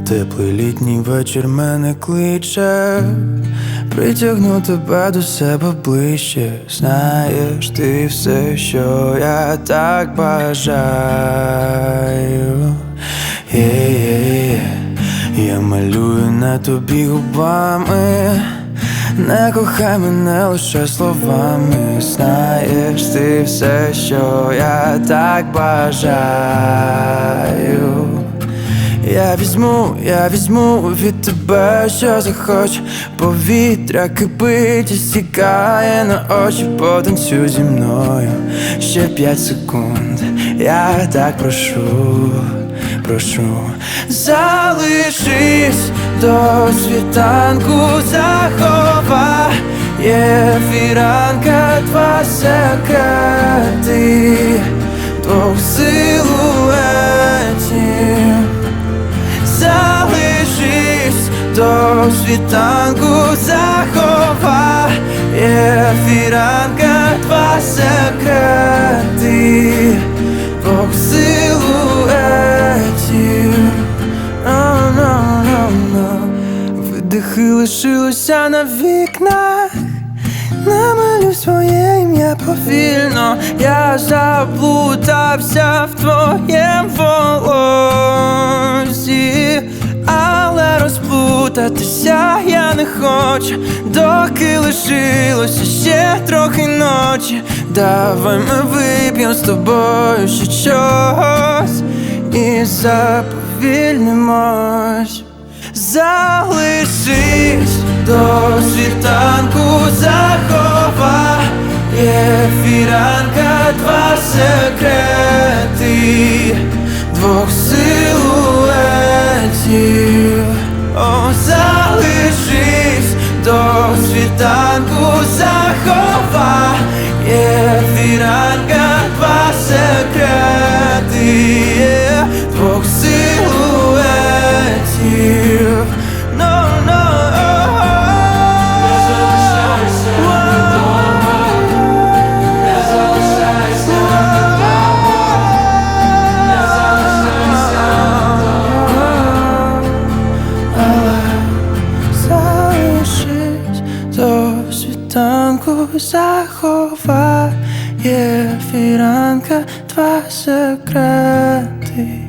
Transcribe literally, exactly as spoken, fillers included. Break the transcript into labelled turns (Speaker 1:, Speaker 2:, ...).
Speaker 1: Теплий літній вечір мене кличе, притягну тебе до себе ближче. Знаєш, ти все, що я так бажаю. Є-є-є, я малюю на тобі губами. Не кохай мене лише словами. Знаєш, ти все, що я так бажаю. Я візьму, я візьму від тебе, що захочу. Повітря кипить і стікає на очі. Потанцюй зі мною ще п'ять секунд. Я так прошу, прошу. Залишись до світанку, заховає фіранка два секрети двох силуетів. Залишись до світанку, заховає фіранка два секрети двох силуетів. No, no, no, no. Видихи лишилося на вікнах. Намалюй своє ім'я повільно. Я заплутався в твоєм волосі, але розплутатися я не хочу, доки лишилося ще трохи ночі. Давай ми вип'єм з тобою ще щось і заповільнимось. Залишись до світанку, заховає фіранка два секрети двох силуетів. О, залишись до світанку, заховає фіранка два секрети двох силуетів. No, no, oh, oh. Не залишайся вдома, не залишайся вдома, не залишайся вдома. Але залишись до світанку, заховає фіранка два секрети.